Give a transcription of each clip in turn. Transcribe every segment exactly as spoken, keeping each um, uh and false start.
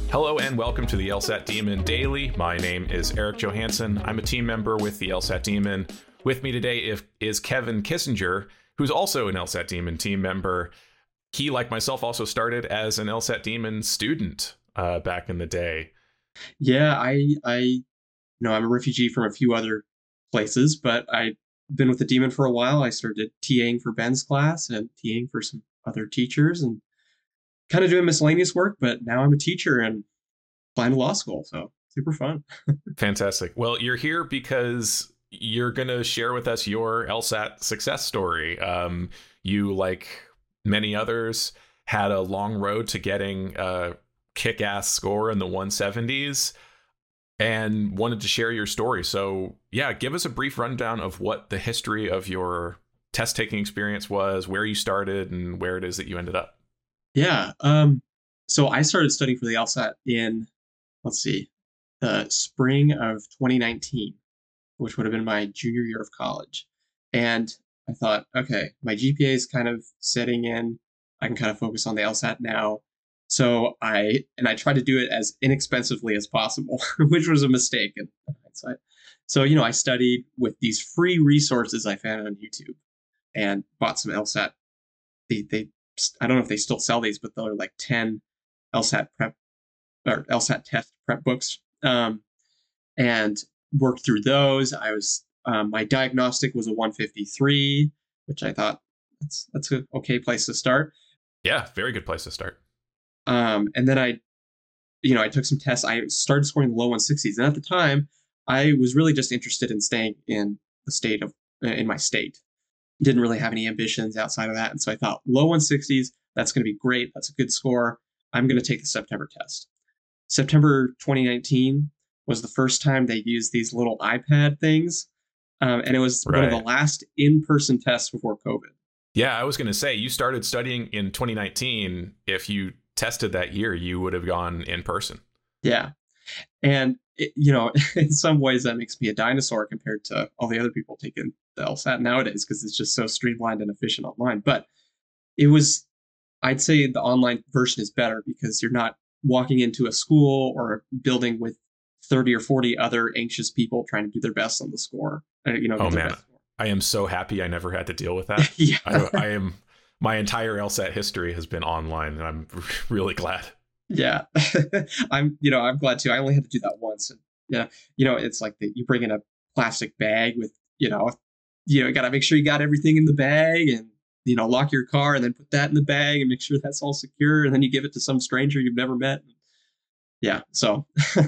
Hello and welcome to the LSAT Demon Daily. My name is Eric Johansson. I'm a team member with the LSAT Demon. With me today is Kevin Kissinger, who's also an LSAT Demon team member. He, like myself, also started as an LSAT Demon student uh, back in the day. Yeah, I, I, you know, I'm a refugee from a few other places, but I've been with the Demon for a while. I started TAing for Ben's class and TAing for some other teachers and kind of doing miscellaneous work, but now I'm a teacher and applying to law school. So super fun. Fantastic. Well, you're here because you're going to share with us your LSAT success story. Um, you, like many others, had a long road to getting a kick-ass score in the one seventies and wanted to share your story. So yeah, give us a brief rundown of what the history of your test taking experience was, where you started and where it is that you ended up. Yeah. Um, so I started studying for the LSAT in, let's see, the spring of twenty nineteen, which would have been my junior year of college. And I thought, okay, my G P A is kind of setting in. I can kind of focus on the LSAT now. So I, and I tried to do it as inexpensively as possible, which was a mistake in hindsight. So, you know, I studied with these free resources I found on YouTube and bought some LSAT. They, they, I don't know if they still sell these, but they're like ten LSAT prep or LSAT test prep books. Um, and worked through those. I was, um, my diagnostic was a one fifty-three, which I thought that's, that's an okay place to start. Yeah, very good place to start. Um, and then I, you know, I took some tests. I started scoring the low one sixties. And at the time, I was really just interested in staying in the state of, in my state. Didn't really have any ambitions outside of that. And so I thought low one sixties, that's going to be great. That's a good score. I'm going to take the September test. September twenty nineteen was the first time they used these little iPad things. Um, and it was right. one of the last in-person tests before COVID. Yeah, I was going to say, you started studying in twenty nineteen. If you tested that year, you would have gone in person. Yeah. And, it, you know, in some ways that makes me a dinosaur compared to all the other people taking the LSAT nowadays, because it's just so streamlined and efficient online. But it was, I'd say the online version is better because you're not walking into a school or a building with thirty or forty other anxious people trying to do their best on the score. You know, oh, man. I am so happy I never had to deal with that. yeah. I, I am. My entire LSAT history has been online, and I'm really glad. Yeah, I'm. You know, I'm glad too. I only had to do that once, and yeah, you know, it's like the, you bring in a plastic bag with, you know, you know, got to make sure you got everything in the bag, and you know, lock your car, and then put that in the bag, and make sure that's all secure, and then you give it to some stranger you've never met. Yeah, so,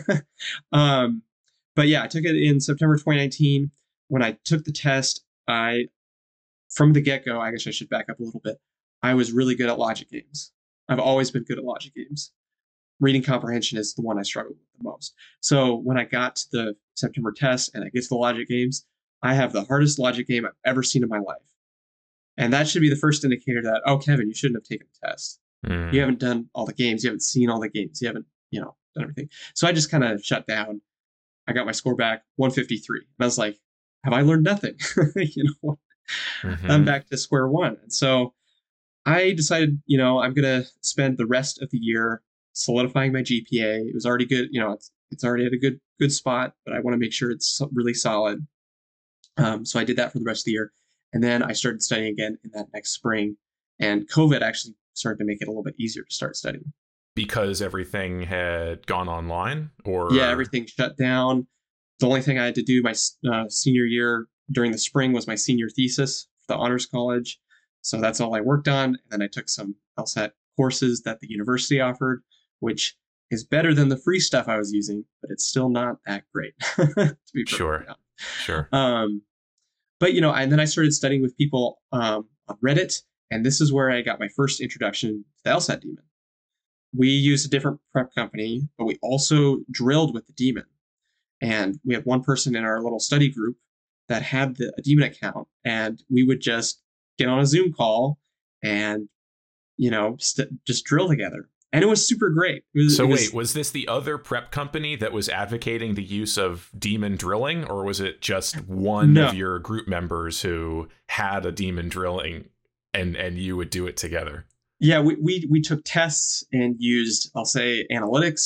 um, but yeah, I took it in September twenty nineteen. When I took the test, I, from the get-go, I guess I should back up a little bit. I was really good at logic games. I've always been good at logic games. Reading comprehension is the one I struggled with the most. So when I got to the September test and I get to the logic games, I have the hardest logic game I've ever seen in my life. And that should be the first indicator that, oh, Kevin, you shouldn't have taken the test. Mm. You haven't done all the games. You haven't seen all the games. You haven't, you know, done everything. So I just kind of shut down. I got my score back, one fifty-three. And I was like, have I learned nothing? you know, mm-hmm. I'm back to square one. And so I decided, you know, I'm going to spend the rest of the year solidifying my G P A. It was already good. You know, it's, it's already at a good, good spot, but I want to make sure it's really solid. Um, so I did that for the rest of the year. And then I started studying again in that next spring. And COVID actually started to make it a little bit easier to start studying. Because everything had gone online, or? Yeah, everything shut down. The only thing I had to do my uh, senior year during the spring was my senior thesis for the honors college. So that's all I worked on. And then I took some LSAT courses that the university offered, which is better than the free stuff I was using, but it's still not that great. to be sure. Honest. Sure. Um, but, you know, and then I started studying with people um, on Reddit. And this is where I got my first introduction to the LSAT Demon. We used a different prep company, but we also drilled with the Demon. And we had one person in our little study group that had the a Demon account, and we would just get on a Zoom call and, you know, st- just drill together. And it was super great. It was, so it was, wait, was this the other prep company that was advocating the use of Demon drilling, or was it just one no. of your group members who had a Demon drilling and, and you would do it together? Yeah, we, we we took tests and used, I'll say, analytics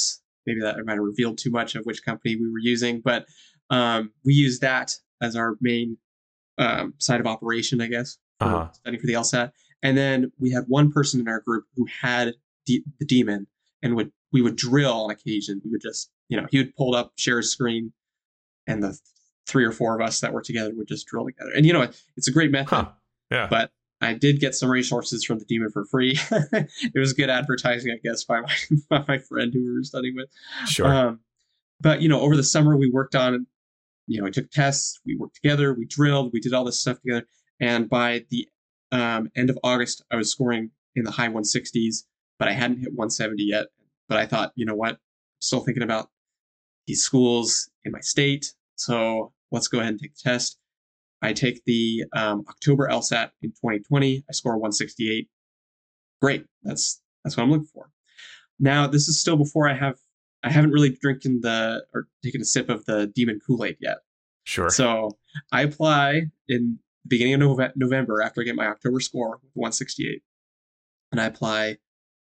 maybe that I might have revealed too much of which company we were using, but um, we used that as our main um, side of operation, I guess, for Uh-huh. studying for the LSAT. And then we had one person in our group who had D- the Demon, and would we would drill on occasion. We would just, you know, he would pull up, share his screen, and the three or four of us that were together would just drill together. And you know, it's a great method. Huh. Yeah. But I did get some resources from the Demon for free. It was good advertising, I guess, by my by my friend who we were studying with. Sure. Um, but you know, over the summer we worked on, you know, we took tests, we worked together, we drilled, we did all this stuff together. And by the um, end of August, I was scoring in the high one sixties, but I hadn't hit one seventy yet. But I thought, you know what, I'm still thinking about these schools in my state, so let's go ahead and take the test. I take the um, October LSAT in twenty twenty. I score one sixty-eight. Great. That's that's what I'm looking for. Now, this is still before I have I haven't really drinking the or taken a sip of the Demon Kool-Aid yet. Sure. So I apply in the beginning of Nove- November after I get my October score with one sixty-eight, and I apply.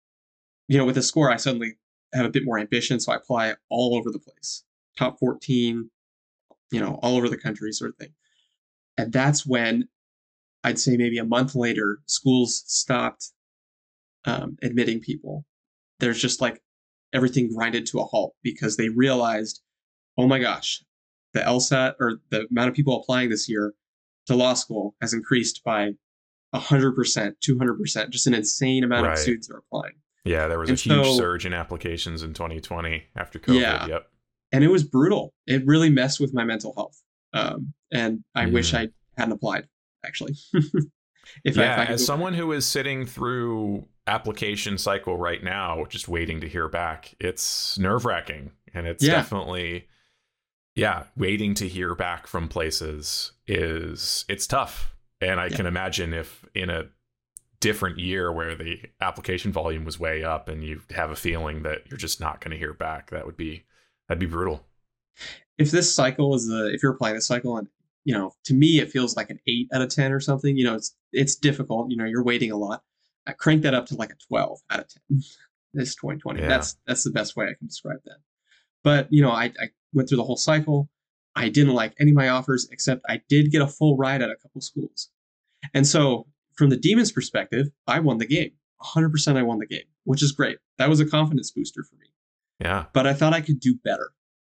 You know, with the score, I suddenly have a bit more ambition, so I apply all over the place, top fourteen, you know, all over the country, sort of thing. And that's when I'd say maybe a month later, schools stopped um, admitting people. There's just like everything grinded to a halt because they realized, oh my gosh, the LSAT or the amount of people applying this year to law school has increased by one hundred percent, two hundred percent, just an insane amount Right. of students are applying. Yeah, there was And a huge so- surge in applications in twenty twenty after COVID. Yeah. Yep. And it was brutal. It really messed with my mental health. Um, and I Mm. wish I hadn't applied, actually. if I, if Yeah, I could as go- someone who is sitting through application cycle right now, just waiting to hear back, it's nerve wracking. And it's Yeah. definitely, yeah, waiting to hear back from places is, it's tough. And I Yeah. can imagine if in a different year where the application volume was way up and you have a feeling that you're just not going to hear back, that would be, that'd be brutal. if this cycle is a, if you're applying this cycle and, you know, to me, it feels like an eight out of ten or something, you know, it's, it's difficult, you know, you're waiting a lot. I crank that up to like a twelve out of ten this twenty twenty. Yeah. That's, that's the best way I can describe that. But, you know, I, I went through the whole cycle. I didn't like any of my offers, except I did get a full ride at a couple schools. And so from the Demon's perspective, I won the game. one hundred percent I won the game, which is great. That was a confidence booster for me. Yeah. But I thought I could do better.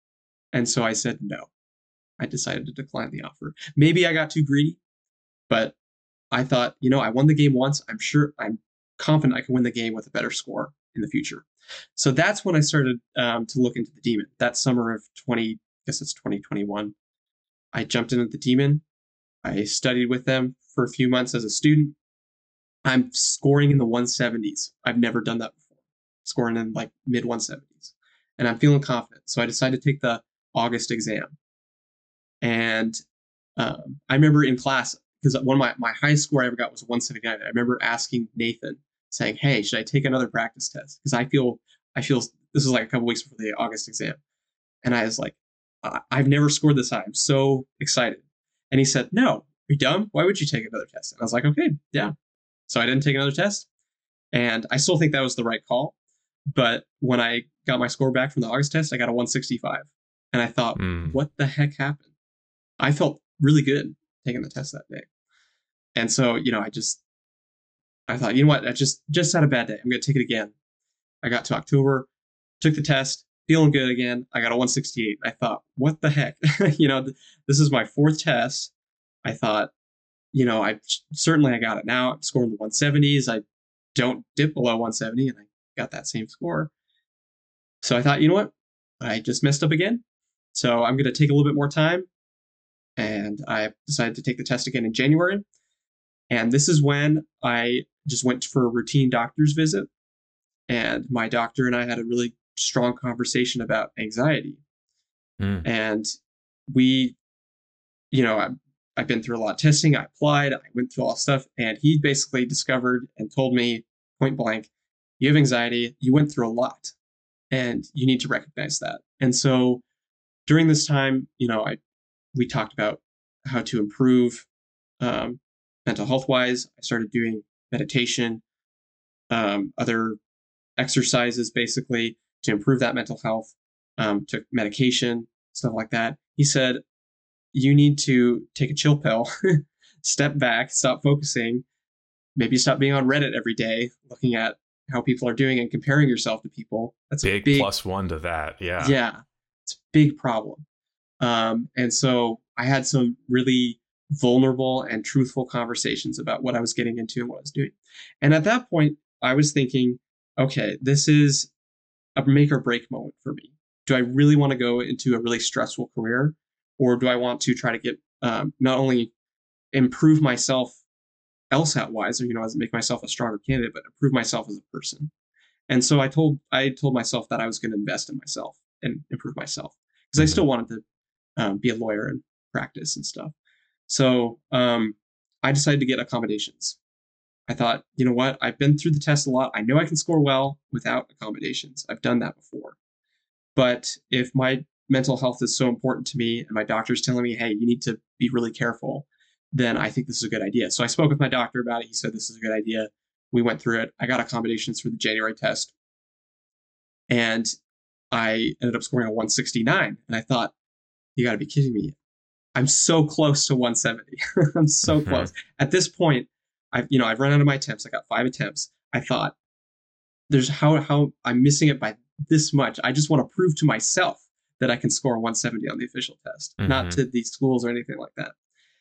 And so I said no. I decided to decline the offer. Maybe I got too greedy, but I thought, you know, I won the game once. I'm sure, I'm confident I can win the game with a better score in the future. So that's when I started um, to look into the Demon. That summer of twenty, I guess it's twenty twenty-one. I jumped into the Demon. I studied with them for a few months as a student. I'm scoring in the one seventies. I've never done that before. Scoring in like mid one seventies. And I'm feeling confident. So I decided to take the August exam. And um, I remember in class, because one of my, my highest score I ever got was one seventy-nine. I remember asking Nathan, saying, hey, should I take another practice test? Because I feel, I feel this was like a couple weeks before the August exam. And I was like, I- I've never scored this high. I'm so excited. And he said, no, are you dumb? Why would you take another test? And I was like, okay, yeah. So I didn't take another test. And I still think that was the right call. But when I got my score back from the August test, I got a one sixty-five. And I thought, Mm. what the heck happened? I felt really good taking the test that day. And so, you know, I just, I thought, you know what? I just, just had a bad day. I'm going to take it again. I got to October, took the test, feeling good again. I got a one sixty-eight. I thought, what the heck? you know, th- this is my fourth test. I thought, you know, I certainly I got it now. I'm scoring the one seventies. I don't dip below one seventy, and I got that same score. So I thought, you know what? I just messed up again. So I'm going to take a little bit more time. And I decided to take the test again in January. And this is when I just went for a routine doctor's visit. And my doctor and I had a really strong conversation about anxiety. Mm. And we, you know, I, I've been through a lot of testing. I applied, I went through all that stuff. And he basically discovered and told me point blank, you have anxiety, you went through a lot, and you need to recognize that. And so during this time, you know, I we talked about how to improve um, mental health wise. I started doing meditation, um, other exercises basically to improve that mental health, um, took medication, stuff like that. He said, you need to take a chill pill, step back, stop focusing, maybe stop being on Reddit every day, looking at how people are doing and comparing yourself to people. That's big, a big plus one to that. Yeah. Yeah. It's a big problem. Um, and so I had some really vulnerable and truthful conversations about what I was getting into and what I was doing. And at that point, I was thinking, okay, this is a make or break moment for me. Do I really want to go into a really stressful career, or do I want to try to get um, not only improve myself LSAT wise, or you know, as make myself a stronger candidate, but improve myself as a person? And so I told I told myself that I was going to invest in myself and improve myself, because I still wanted to um, be a lawyer and practice and stuff. So um, I decided to get accommodations. I thought, you know what? I've been through the test a lot. I know I can score well without accommodations. I've done that before. But if my mental health is so important to me and my doctor's telling me, hey, you need to be really careful, then I think this is a good idea. So I spoke with my doctor about it. He said, this is a good idea. We went through it. I got accommodations for the January test. And I ended up scoring a one sixty-nine. And I thought, you got to be kidding me. I'm so close to one seventy. I'm so mm-hmm. close. At this point, I've, you know, I've run out of my attempts. I got five attempts. I thought, there's how, how I'm missing it by this much. I just want to prove to myself that I can score one seventy on the official test, mm-hmm. not to these schools or anything like that.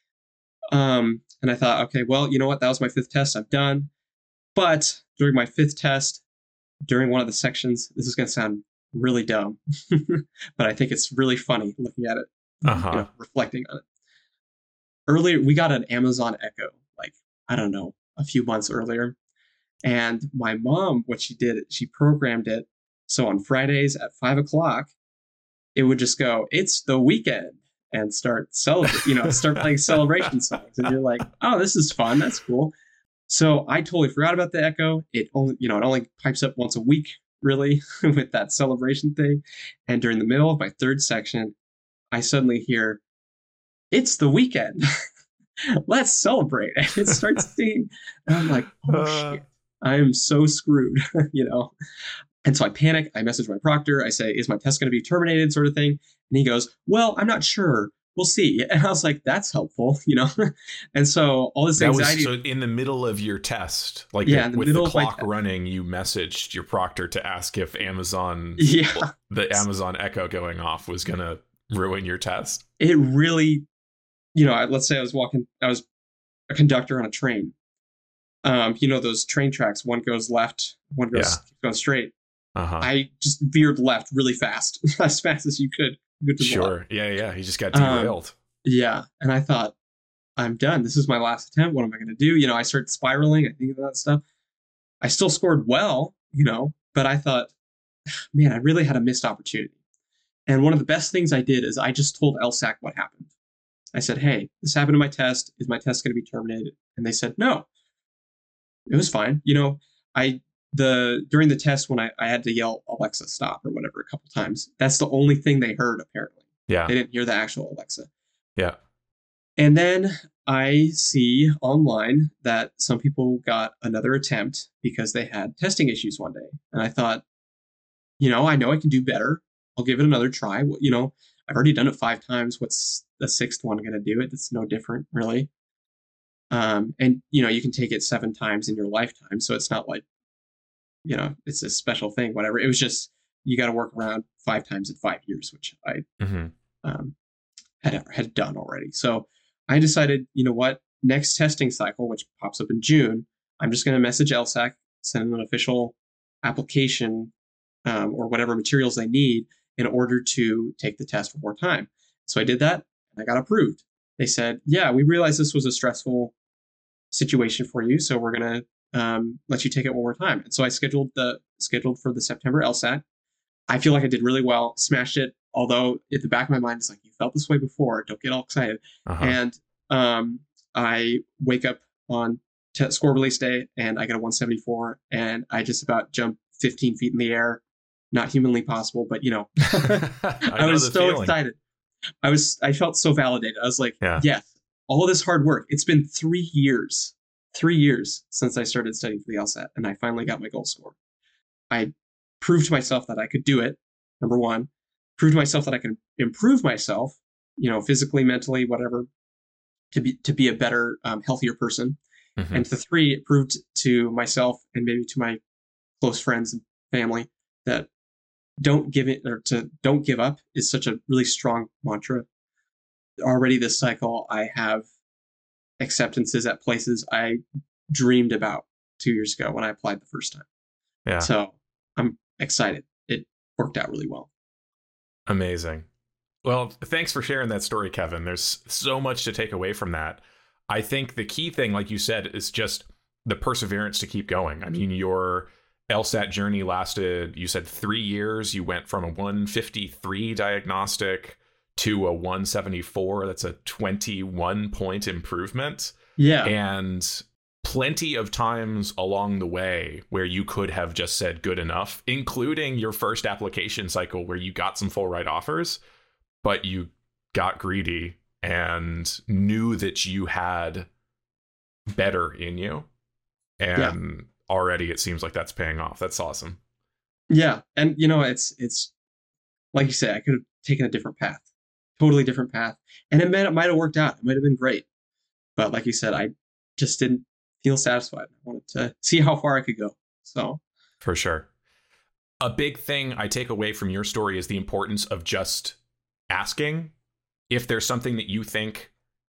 Um, and I thought, okay, well, you know what? That was my fifth test. I'm done. But during my fifth test, during one of the sections, this is going to sound really dumb, but I think it's really funny looking at it, uh-huh. you know, reflecting on it. Earlier, we got an Amazon Echo, like, I don't know, a few months earlier. And my mom, what she did, she programmed it. So on Fridays at five o'clock, it would just go, it's the weekend, and start celebrate, you know, start playing celebration songs. And you're like, oh, this is fun. That's cool. So I totally forgot about the Echo. It only, you know, it only pipes up once a week, really, with that celebration thing. And during the middle of my third section, I suddenly hear, it's the weekend. Let's celebrate. And it starts singing. And I'm like, oh, uh... shit. I am so screwed, you know? And so I panic. I message my proctor. I say, is my test going to be terminated, sort of thing? And he goes, well, I'm not sure. We'll see. And I was like, that's helpful, you know? And so all this that anxiety. Was, so in the middle of your test, like yeah, the, with the the clock running, you messaged your proctor to ask if Amazon, yeah. the Amazon Echo going off was going to ruin your test. It really, you know, let's say I was walking, I was a conductor on a train. Um, you know, those train tracks, one goes left, one goes, yeah. goes straight. Uh-huh. I just veered left really fast, as fast as you could. Sure. Left. Yeah, yeah. He just got derailed. Um, yeah. And I thought, I'm done. This is my last attempt. What am I going to do? You know, I started spiraling. I think of that stuff. I still scored well, you know, but I thought, man, I really had a missed opportunity. And one of the best things I did is I just told L S A C what happened. I said, hey, this happened to my test. Is my test going to be terminated? And they said, no. It was fine. You know, I, the, during the test when I, I had to yell, Alexa, stop or whatever a couple times, that's the only thing they heard, apparently. Yeah. They didn't hear the actual Alexa. Yeah. And then I see online that some people got another attempt because they had testing issues one day. And I thought, you know, I know I can do better. I'll give it another try. You know, I've already done it five times. What's the sixth one going to do it? It's no different, really. Um, and, you know, you can take it seven times in your lifetime. So it's not like, you know, it's a special thing, whatever. It was just, you got to work around five times in five years, which I mm-hmm. um, had, had done already. So I decided, you know what, next testing cycle, which pops up in June, I'm just going to message L S A C, send them an official application um, or whatever materials they need in order to take the test one more time. So I did that and I got approved. They said, yeah, we realized this was a stressful situation for you, so we're going to um, let you take it one more time. And so I scheduled the scheduled for the September LSAT. I feel like I did really well, smashed it, although at the back of my mind, it's like, you felt this way before, don't get all excited. Uh-huh. And um, I wake up on t- score release day, and I get a one seventy-four, and I just about jump fifteen feet in the air. Not humanly possible, but, you know, I, I was so feeling. excited. I was, I felt so validated. I was like, yeah. yes, all this hard work. It's been three years, three years since I started studying for the LSAT, and I finally got my goal score. I prove to myself that I could do it. Number one, prove to myself that I can improve myself, you know, physically, mentally, whatever, to be to be a better, um, healthier person. Mm-hmm. And the three, it proved to myself and maybe to my close friends and family that don't give it or to don't give up is such a really strong mantra. Already this cycle, I have acceptances at places I dreamed about two years ago when I applied the first time. Yeah. So I'm excited. It worked out really well. Amazing. Well, thanks for sharing that story, Kevin. There's so much to take away from that. I think the key thing, like you said, is just the perseverance to keep going. I mean, your LSAT journey lasted, you said three years. You went from a one fifty-three diagnostic to a one seventy-four. That's a twenty-one point improvement. Yeah. And plenty of times along the way where you could have just said good enough, including your first application cycle where you got some full ride offers, but you got greedy and knew that you had better in you. And yeah. already it seems like that's paying off. That's awesome. Yeah. And, you know, it's, it's like you say, I could have taken a different path, totally different path. And it might, it might have worked out. It might have been great. But like you said, I just didn't feel satisfied. I wanted to see how far I could go. So for sure. A big thing I take away from your story is the importance of just asking if there's something that you think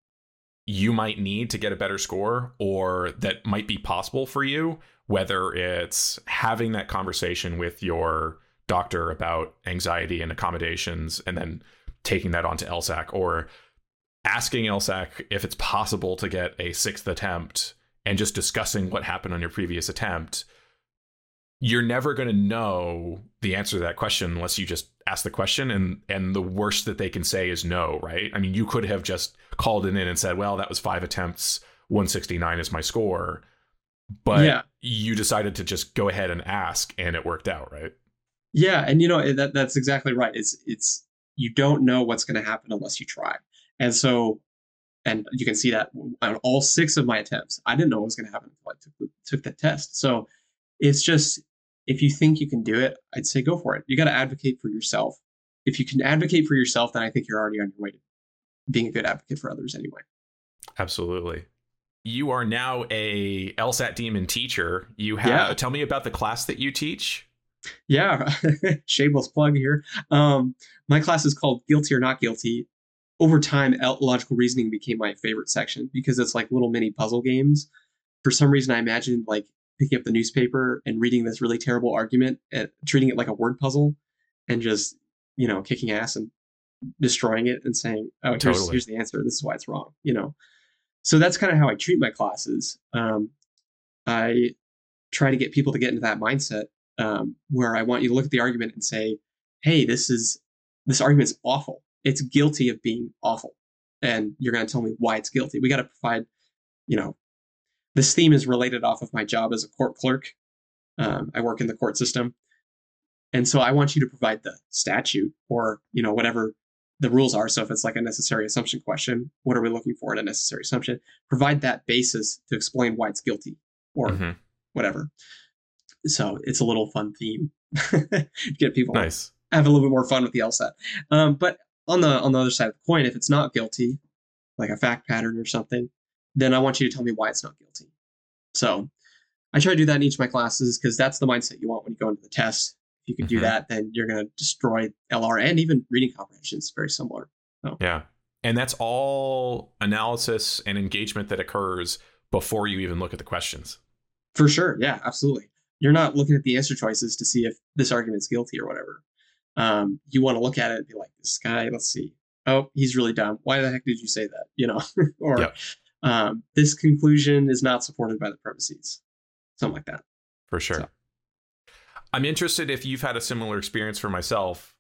you might need to get a better score or that might be possible for you, whether it's having that conversation with your doctor about anxiety and accommodations and then taking that onto LSAC, or asking LSAC if it's possible to get a sixth attempt and just discussing what happened on your previous attempt. You're never going to know the answer to that question unless you just ask the question, and and the worst that they can say is no, right? I mean, you could have just called it in and said, well, that was five attempts, one sixty-nine is my score, but yeah. you decided to just go ahead and ask, and it worked out, right? Yeah, and you know that that's exactly right. It's it's you don't know what's going to happen unless you try, and so and you can see that on all six of my attempts, I didn't know what was going to happen until I took the, took the test. So it's just, if you think you can do it, I'd say go for it. You got to advocate for yourself. If you can advocate for yourself, then I think you're already on your way to being a good advocate for others anyway. Absolutely. You are now a LSAT Demon teacher. You have, yeah. Tell me about the class that you teach. Yeah, shameless plug here. Um, my class is called Guilty or Not Guilty. Over time, logical reasoning became my favorite section because it's like little mini puzzle games. For some reason, I imagined like picking up the newspaper and reading this really terrible argument and treating it like a word puzzle and just, you know, kicking ass and destroying it and saying, oh, here's, totally. here's the answer. This is why it's wrong, you know? So that's kind of how I treat my classes. Um, I try to get people to get into that mindset um, where I want you to look at the argument and say, hey, this is, this argument's awful. It's guilty of being awful. And you're going to tell me why it's guilty. We got to provide, you know, this theme is related off of my job as a court clerk. Um, I work in the court system. And so I want you to provide the statute or, you know, whatever the rules are. So if it's like a necessary assumption question, what are we looking for in a necessary assumption? Provide that basis to explain why it's guilty or mm-hmm. whatever. So it's a little fun theme. Get people nice. Have a little bit more fun with the LSAT. Um, but on the on the other side of the coin, if it's not guilty, like a fact pattern or something, then I want you to tell me why it's not guilty. So I try to do that in each of my classes because that's the mindset you want when you go into the test. If you can mm-hmm. do that, then you're going to destroy L R and even reading comprehension is very similar. So. Yeah. And that's all analysis and engagement that occurs before you even look at the questions. For sure. Yeah, absolutely. You're not looking at the answer choices to see if this argument's guilty or whatever. Um, you want to look at it and be like, this guy, let's see. Oh, he's really dumb. Why the heck did you say that? You know, or yep. um, this conclusion is not supported by the premises. Something like that. For sure. So. I'm interested if you've had a similar experience for myself.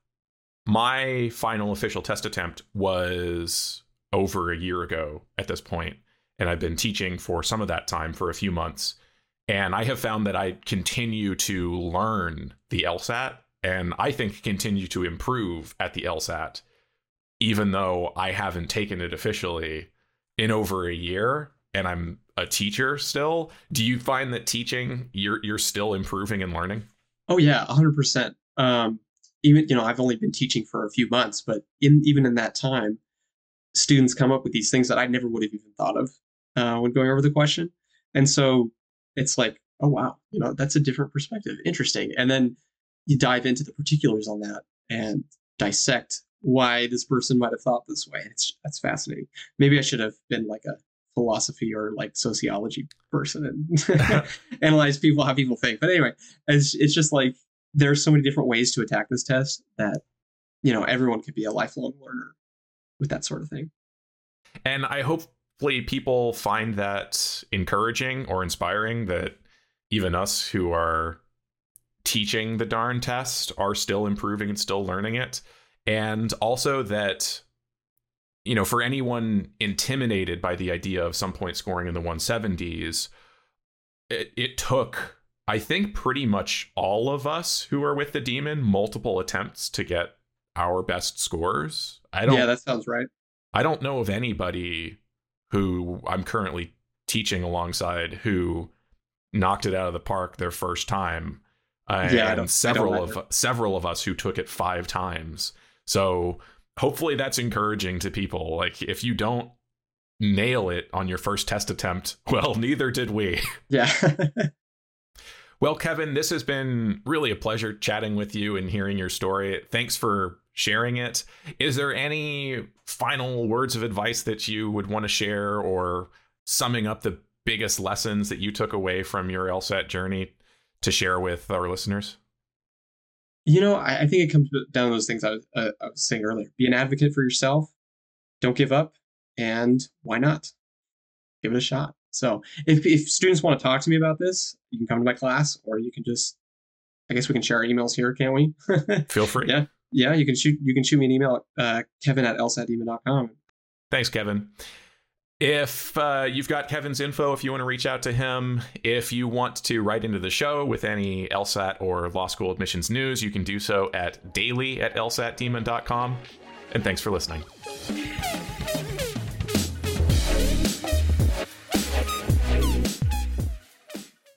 My final official test attempt was over a year ago at this point, and I've been teaching for some of that time for a few months. And I have found that I continue to learn the LSAT, and I think continue to improve at the LSAT, even though I haven't taken it officially in over a year, and I'm a teacher still. Do you find that teaching, you're you're still improving and learning? Oh yeah, one hundred percent. Um, even you know, I've only been teaching for a few months, but in even in that time, students come up with these things that I never would have even thought of uh, when going over the question, and so it's like, oh wow, you know, that's a different perspective, interesting, and then you dive into the particulars on that and dissect why this person might have thought this way. It's that's fascinating. Maybe I should have been like a philosophy or like sociology person and analyze people how people think. But anyway, it's it's just like there's so many different ways to attack this test that you know everyone could be a lifelong learner with that sort of thing. And I hopefully people find that encouraging or inspiring, that even us who are teaching the darn test are still improving and still learning it. And also that, you know, for anyone intimidated by the idea of some point scoring in the one seventies, it, it took, I think, pretty much all of us who are with the Demon multiple attempts to get our best scores. I don't. Yeah, that sounds right. I don't know of anybody who I'm currently teaching alongside who knocked it out of the park their first time. Uh, yeah, and several of several of us who took it five times. So hopefully that's encouraging to people. Like, if you don't nail it on your first test attempt, well, neither did we. Yeah. Well, Kevin, this has been really a pleasure chatting with you and hearing your story. Thanks for sharing it. Is there any final words of advice that you would want to share, or summing up the biggest lessons that you took away from your LSAT journey to share with our listeners? You know, I, I think it comes down to those things I was, uh, I was saying earlier. Be an advocate for yourself. Don't give up. And why not? Give it a shot. So if, if students want to talk to me about this, you can come to my class, or you can just, I guess we can share our emails here, can't we? Feel free. Yeah. Yeah. You can shoot, you can shoot me an email at uh, kevin at lsat demon dot com. Thanks, Kevin. If uh, you've got Kevin's info, if you want to reach out to him, if you want to write into the show with any LSAT or law school admissions news, you can do so at daily at lsat demon dot com. And thanks for listening.